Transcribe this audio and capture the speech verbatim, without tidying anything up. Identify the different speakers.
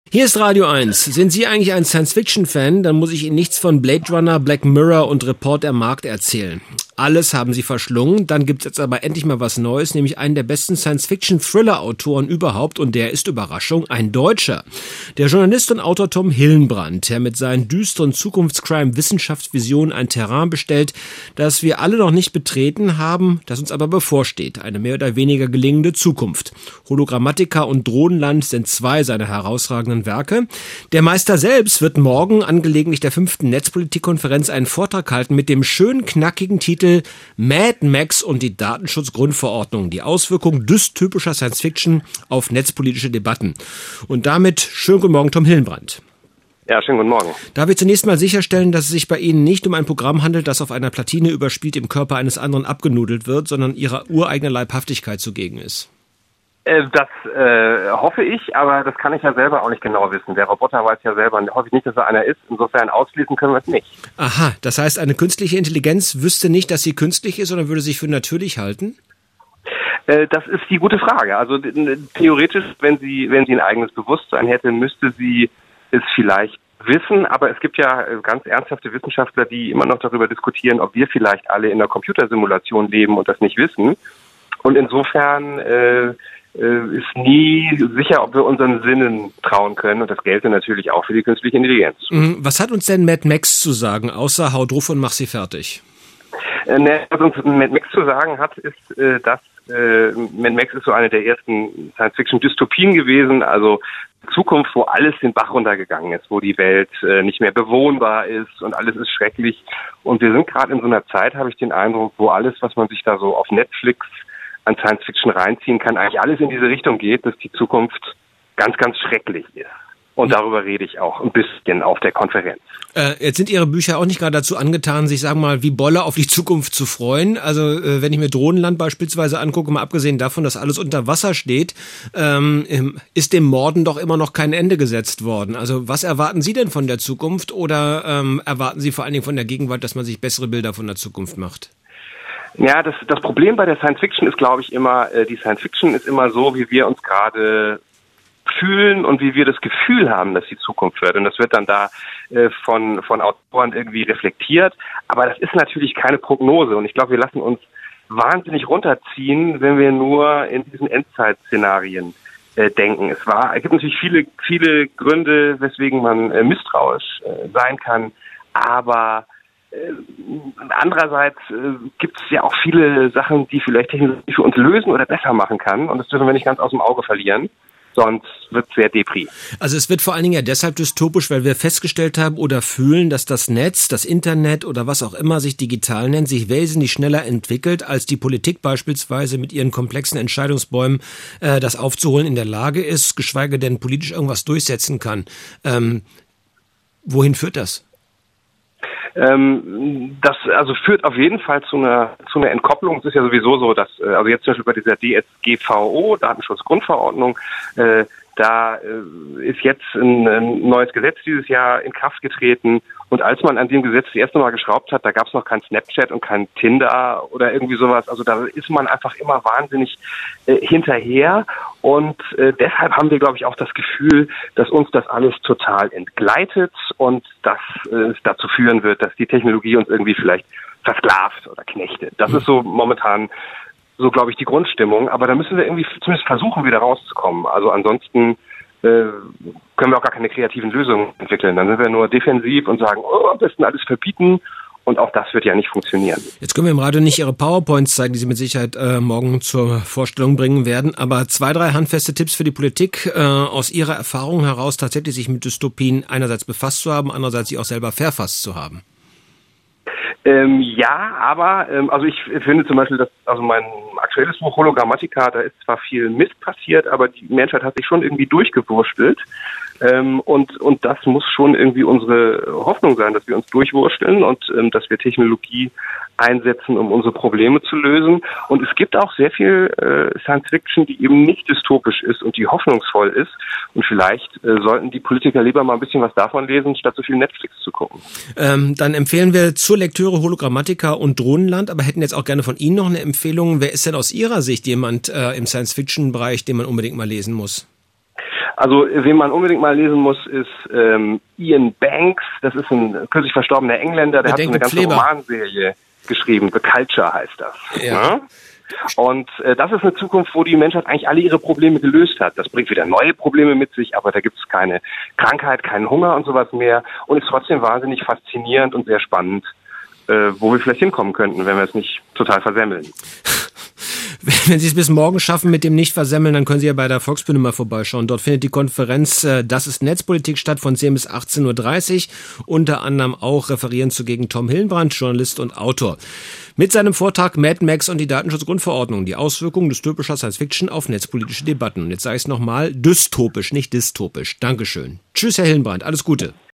Speaker 1: Hier ist Radio eins. Sind Sie eigentlich ein Science-Fiction-Fan? Dann muss ich Ihnen nichts von Blade Runner, Black Mirror und Report der Markt erzählen. Alles haben Sie verschlungen. Dann gibt es jetzt aber endlich mal was Neues, nämlich einen der besten Science-Fiction-Thriller-Autoren überhaupt. Und der ist, Überraschung, ein Deutscher. Der Journalist und Autor Tom Hillenbrand, der mit seinen düsteren Zukunftscrime-Wissenschaftsvisionen ein Terrain bestellt, das wir alle noch nicht betreten haben, das uns aber bevorsteht. Eine mehr oder weniger gelingende Zukunft. Hologrammatica und Drohnenland sind zwei seiner herausragenden Werke. Der Meister selbst wird morgen angelegentlich der fünften Netzpolitikkonferenz einen Vortrag halten mit dem schön knackigen Titel Mad Max und die Datenschutzgrundverordnung. Die Auswirkungen dystopischer Science-Fiction auf netzpolitische Debatten. Und damit schönen guten Morgen, Tom Hillenbrand.
Speaker 2: Ja, schönen guten Morgen.
Speaker 1: Darf ich zunächst mal sicherstellen, dass es sich bei Ihnen nicht um ein Programm handelt, das auf einer Platine überspielt im Körper eines anderen abgenudelt wird, sondern Ihrer ureigenen Leibhaftigkeit zugegen ist?
Speaker 2: Das äh, hoffe ich, aber das kann ich ja selber auch nicht genau wissen. Der Roboter weiß ja selber hoffe ich nicht, dass er einer ist. Insofern ausschließen können wir es nicht.
Speaker 1: Aha, das heißt, eine künstliche Intelligenz wüsste nicht, dass sie künstlich ist, sondern würde sich für natürlich halten?
Speaker 2: Äh, das ist die gute Frage. Also theoretisch, wenn sie, wenn sie ein eigenes Bewusstsein hätte, müsste sie es vielleicht wissen. Aber es gibt ja ganz ernsthafte Wissenschaftler, die immer noch darüber diskutieren, ob wir vielleicht alle in einer Computersimulation leben und das nicht wissen. Und insofern äh, ist nie sicher, ob wir unseren Sinnen trauen können. Und das gelte natürlich auch für die künstliche Intelligenz.
Speaker 1: Was hat uns denn Mad Max zu sagen, außer hau drauf und mach sie fertig?
Speaker 2: Äh, ne, was uns Mad Max zu sagen hat, ist, äh, dass äh, Mad Max ist so eine der ersten Science-Fiction-Dystopien gewesen, also Zukunft, wo alles den Bach runtergegangen ist, wo die Welt äh, nicht mehr bewohnbar ist und alles ist schrecklich. Und wir sind gerade in so einer Zeit, habe ich den Eindruck, wo alles, was man sich da so auf Netflix an Science-Fiction reinziehen kann, eigentlich alles in diese Richtung geht, dass die Zukunft ganz, ganz schrecklich ist. Und darüber rede ich auch ein bisschen auf der Konferenz.
Speaker 1: Äh, jetzt sind Ihre Bücher auch nicht gerade dazu angetan, sich, sagen wir mal, wie Bolle auf die Zukunft zu freuen. Also äh, wenn ich mir Drohnenland beispielsweise angucke, mal abgesehen davon, dass alles unter Wasser steht, ähm, ist dem Morden doch immer noch kein Ende gesetzt worden. Also was erwarten Sie denn von der Zukunft oder ähm, erwarten Sie vor allen Dingen von der Gegenwart, dass man sich bessere Bilder von der Zukunft macht?
Speaker 2: Ja, das, das Problem bei der Science-Fiction ist, glaube ich, immer, äh, die Science-Fiction ist immer so, wie wir uns gerade fühlen und wie wir das Gefühl haben, dass die Zukunft wird. Und das wird dann da äh, von, von Autoren irgendwie reflektiert. Aber das ist natürlich keine Prognose. Und ich glaube, wir lassen uns wahnsinnig runterziehen, wenn wir nur in diesen Endzeitszenarien äh, denken. Es war, es gibt natürlich viele, viele Gründe, weswegen man äh, misstrauisch äh, sein kann. Aber andererseits äh, gibt es ja auch viele Sachen, die vielleicht Technologie für uns lösen oder besser machen kann. Und das dürfen wir nicht ganz aus dem Auge verlieren. Sonst wird es sehr depri.
Speaker 1: Also es wird vor allen Dingen ja deshalb dystopisch, weil wir festgestellt haben oder fühlen, dass das Netz, das Internet oder was auch immer sich digital nennt, sich wesentlich schneller entwickelt, als die Politik beispielsweise mit ihren komplexen Entscheidungsbäumen äh, das aufzuholen in der Lage ist, geschweige denn politisch irgendwas durchsetzen kann. Ähm, wohin führt das?
Speaker 2: Ähm, das also führt auf jeden Fall zu einer zu einer Entkopplung. Es ist ja sowieso so, dass äh, also jetzt zum Beispiel bei dieser D S G V O, Datenschutzgrundverordnung, äh, da äh, ist jetzt ein, ein neues Gesetz dieses Jahr in Kraft getreten. Und als man an dem Gesetz das erste Mal geschraubt hat, da gab es noch kein Snapchat und kein Tinder oder irgendwie sowas. Also da ist man einfach immer wahnsinnig äh, hinterher. Und äh, deshalb haben wir, glaube ich, auch das Gefühl, dass uns das alles total entgleitet und dass äh, es dazu führen wird, dass die Technologie uns irgendwie vielleicht versklavt oder knechtet. Das ist so momentan so, glaube ich, die Grundstimmung. Aber da müssen wir irgendwie zumindest versuchen, wieder rauszukommen. Also ansonsten äh, können wir auch gar keine kreativen Lösungen entwickeln. Dann sind wir nur defensiv und sagen, oh, am besten alles verbieten. Und auch das wird ja nicht funktionieren.
Speaker 1: Jetzt können wir im Radio nicht Ihre PowerPoints zeigen, die Sie mit Sicherheit äh, morgen zur Vorstellung bringen werden. Aber zwei, drei handfeste Tipps für die Politik, äh, aus Ihrer Erfahrung heraus tatsächlich sich mit Dystopien einerseits befasst zu haben, andererseits sie auch selber verfasst zu haben.
Speaker 2: Ähm, ja, aber ähm, also ich finde zum Beispiel, dass also mein aktuelles Buch Hologrammatica, da ist zwar viel Mist passiert, aber die Menschheit hat sich schon irgendwie durchgewurstelt. Ähm, und und das muss schon irgendwie unsere Hoffnung sein, dass wir uns durchwursteln und ähm, dass wir Technologie einsetzen, um unsere Probleme zu lösen. Und es gibt auch sehr viel äh, Science-Fiction, die eben nicht dystopisch ist und die hoffnungsvoll ist. Und vielleicht äh, sollten die Politiker lieber mal ein bisschen was davon lesen, statt so viel Netflix zu gucken.
Speaker 1: Ähm, dann empfehlen wir zur Lektüre Hologrammatica und Drohnenland, aber hätten jetzt auch gerne von Ihnen noch eine Empfehlung. Wer ist denn aus Ihrer Sicht jemand äh, im Science-Fiction-Bereich, den man unbedingt mal lesen muss?
Speaker 2: Also, wen man unbedingt mal lesen muss, ist ähm, Ian Banks. Das ist ein kürzlich verstorbener Engländer, der, der hat so eine ganze Kleber. Romanserie geschrieben. The Culture heißt das. Ja. Ja? Und äh, das ist eine Zukunft, wo die Menschheit eigentlich alle ihre Probleme gelöst hat. Das bringt wieder neue Probleme mit sich, aber da gibt es keine Krankheit, keinen Hunger und sowas mehr und ist trotzdem wahnsinnig faszinierend und sehr spannend, äh, wo wir vielleicht hinkommen könnten, wenn wir es nicht total versemmeln.
Speaker 1: Wenn Sie es bis morgen schaffen mit dem Nicht-Versemmeln, dann können Sie ja bei der Volksbühne mal vorbeischauen. Dort findet die Konferenz äh, Das ist Netzpolitik statt von zehn bis achtzehn Uhr dreißig. Unter anderem auch referieren zugegen Tom Hillenbrand, Journalist und Autor. Mit seinem Vortrag Mad Max und die Datenschutzgrundverordnung, die Auswirkungen dystopischer Science-Fiction auf netzpolitische Debatten. Und jetzt sage ich es nochmal, dystopisch, nicht dystopisch. Dankeschön. Tschüss, Herr Hillenbrand, alles Gute.